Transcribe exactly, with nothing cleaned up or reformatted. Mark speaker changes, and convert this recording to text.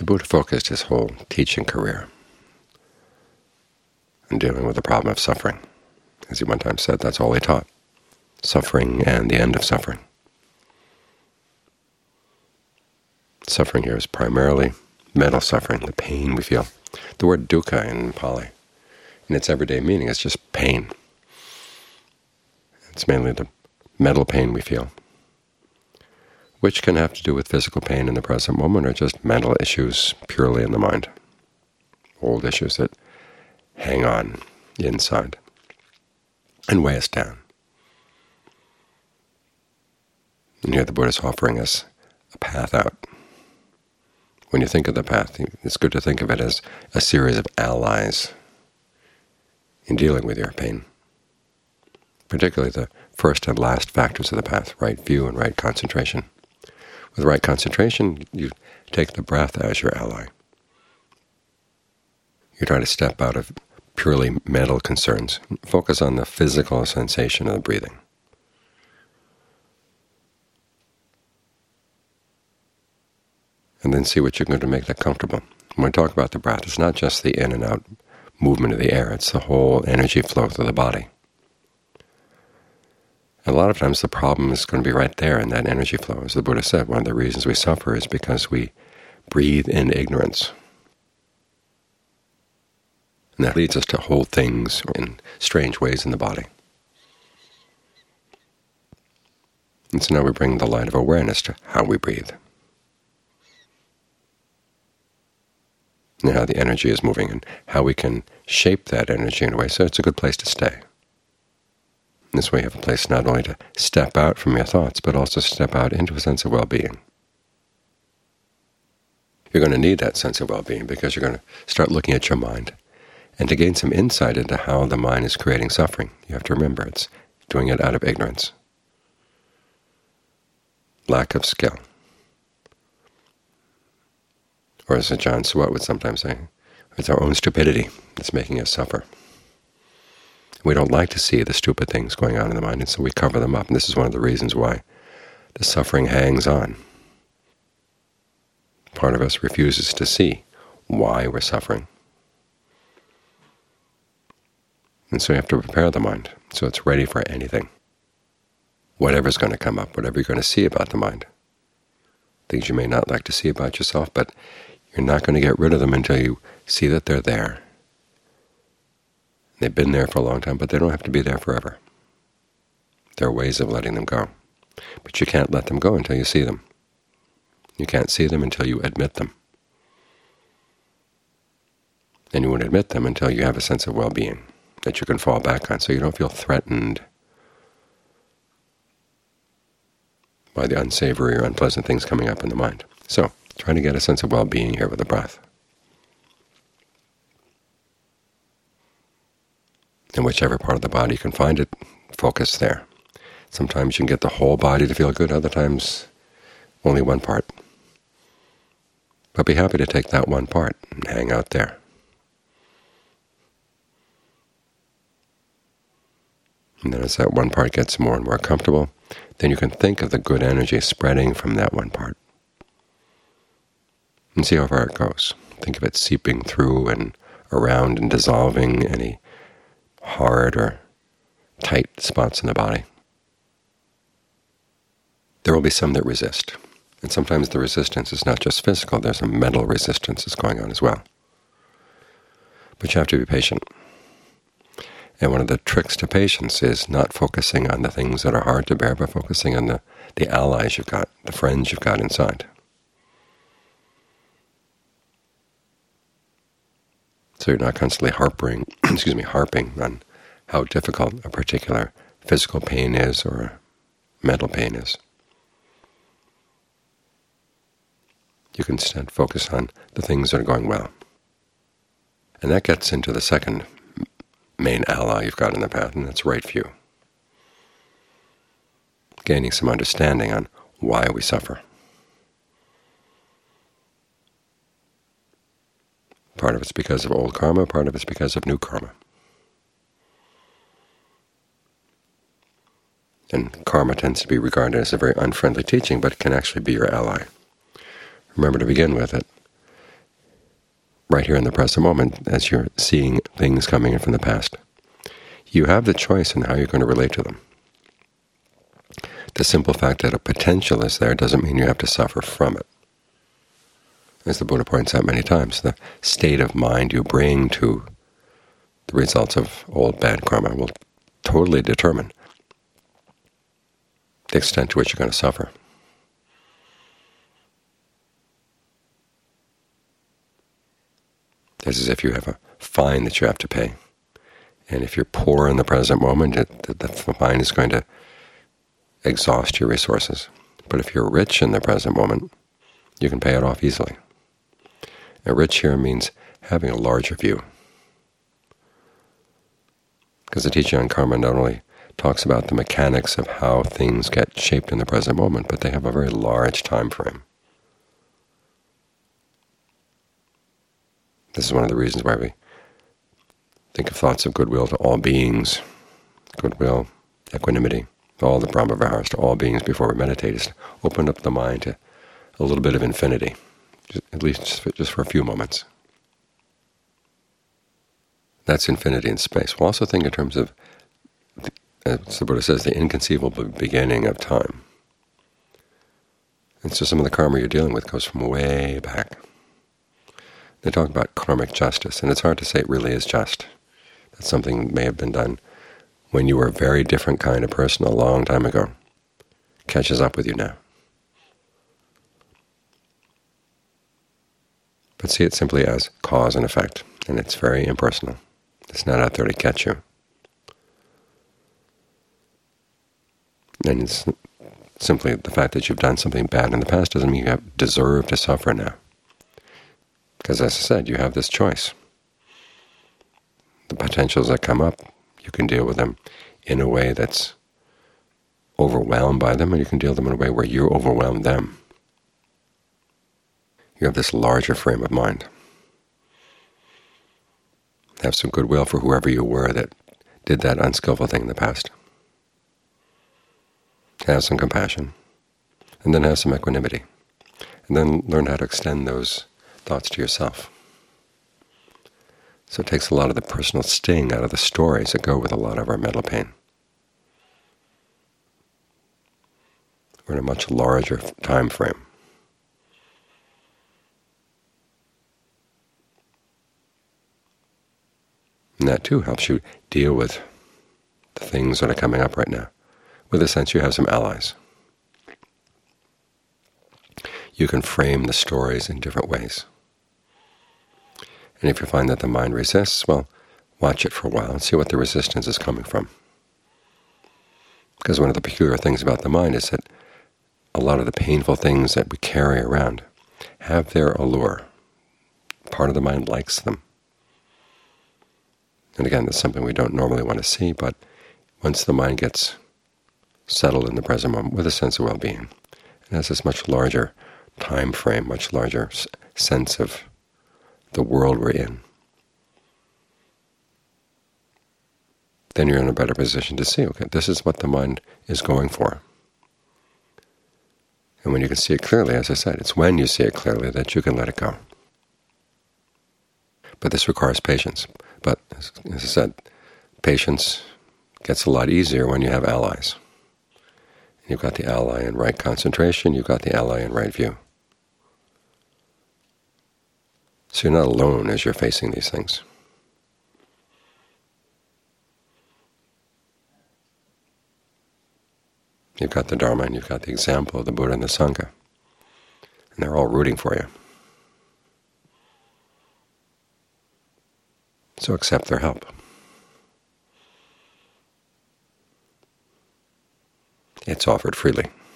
Speaker 1: Buddha focused his whole teaching career on dealing with the problem of suffering. As he one time said, that's all he taught, suffering and the end of suffering. Suffering here is primarily mental suffering, the pain we feel. The word dukkha in Pali, in its everyday meaning, is just pain. It's mainly the mental pain we feel, which can have to do with physical pain in the present moment or just mental issues purely in the mind, old issues that hang on inside and weigh us down. And here the Buddha is offering us a path out. When you think of the path, it's good to think of it as a series of allies in dealing with your pain, particularly the first and last factors of the path, right view and right concentration. With right concentration, you take the breath as your ally. You try to step out of purely mental concerns. Focus on the physical sensation of the breathing. And then see what you're going to make that comfortable. When we talk about the breath, it's not just the in and out movement of the air, it's the whole energy flow through the body. And a lot of times the problem is going to be right there in that energy flow. As the Buddha said, one of the reasons we suffer is because we breathe in ignorance. And that leads us to hold things in strange ways in the body. And so now we bring the light of awareness to how we breathe, and how the energy is moving, and how we can shape that energy in a way so it's a good place to stay. In this way you have a place not only to step out from your thoughts, but also step out into a sense of well-being. You're going to need that sense of well-being because you're going to start looking at your mind. And to gain some insight into how the mind is creating suffering, you have to remember it's doing it out of ignorance, lack of skill. Or as Ajahn Suwat would sometimes say, it's our own stupidity that's making us suffer. We don't like to see the stupid things going on in the mind, and so we cover them up. And this is one of the reasons why the suffering hangs on. Part of us refuses to see why we're suffering. And so you have to prepare the mind so it's ready for anything. Whatever's going to come up, whatever you're going to see about the mind. Things you may not like to see about yourself, but you're not going to get rid of them until you see that they're there. They've been there for a long time, but they don't have to be there forever. There are ways of letting them go. But you can't let them go until you see them. You can't see them until you admit them. And you won't admit them until you have a sense of well-being that you can fall back on, so you don't feel threatened by the unsavory or unpleasant things coming up in the mind. So, trying to get a sense of well-being here with the breath. In whichever part of the body you can find it, focus there. Sometimes you can get the whole body to feel good, other times only one part. But be happy to take that one part and hang out there. And then as that one part gets more and more comfortable, then you can think of the good energy spreading from that one part. And see how far it goes. Think of it seeping through and around and dissolving any hard or tight spots in the body. There will be some that resist. And sometimes the resistance is not just physical, there's a mental resistance that's going on as well. But you have to be patient. And one of the tricks to patience is not focusing on the things that are hard to bear, but focusing on the, the allies you've got, the friends you've got inside. So you're not constantly harping, excuse me, harping on how difficult a particular physical pain is or a mental pain is. You can instead focus on the things that are going well. And that gets into the second main ally you've got in the path, and that's right view. Gaining some understanding on why we suffer. Part of it's because of old karma, part of it's because of new karma. And karma tends to be regarded as a very unfriendly teaching, but it can actually be your ally. Remember, to begin with, it right here in the present moment as you're seeing things coming in from the past. You have the choice in how you're going to relate to them. The simple fact that a potential is there doesn't mean you have to suffer from it. As the Buddha points out many times, the state of mind you bring to the results of old bad karma will totally determine the extent to which you're going to suffer. It's as if you have a fine that you have to pay. And if you're poor in the present moment, it, the, the fine is going to exhaust your resources. But if you're rich in the present moment, you can pay it off easily. And rich here means having a larger view. Because the teaching on karma not only talks about the mechanics of how things get shaped in the present moment, but they have a very large time frame. This is one of the reasons why we think of thoughts of goodwill to all beings, goodwill, equanimity, all the Brahma-viharas to all beings before we meditate, is to open up the mind to a little bit of infinity, just, at least just for, just for a few moments. That's infinity in space. We'll also think in terms of, the, as the Buddha says, the inconceivable beginning of time. And so some of the karma you're dealing with goes from way back. They talk about karmic justice, and it's hard to say it really is just. That something may have been done when you were a very different kind of person a long time ago. Catches up with you now. But see it simply as cause and effect, and it's very impersonal. It's not out there to catch you. And it's simply the fact that you've done something bad in the past doesn't mean you have deserve to suffer now. Because as I said, you have this choice. The potentials that come up, you can deal with them in a way that's overwhelmed by them, and you can deal with them in a way where you overwhelm them. You have this larger frame of mind. Have some goodwill for whoever you were that did that unskillful thing in the past. Have some compassion, and then have some equanimity, and then learn how to extend those thoughts to yourself. So it takes a lot of the personal sting out of the stories that go with a lot of our mental pain. We're in a much larger time frame. And that too helps you deal with the things that are coming up right now. With a sense you have some allies. You can frame the stories in different ways. And if you find that the mind resists, well, watch it for a while and see what the resistance is coming from. Because one of the peculiar things about the mind is that a lot of the painful things that we carry around have their allure. Part of the mind likes them. And again, that's something we don't normally want to see, but once the mind gets settled in the present moment with a sense of well-being, it has this much larger time frame, much larger sense of the world we're in, then you're in a better position to see, okay, this is what the mind is going for. And when you can see it clearly, as I said, it's when you see it clearly that you can let it go. But this requires patience. But as I said, patience gets a lot easier when you have allies. You've got the ally in right concentration, you've got the ally in right view. So you're not alone as you're facing these things. You've got the Dharma and you've got the example of the Buddha and the Sangha, and they're all rooting for you. So accept their help. It's offered freely.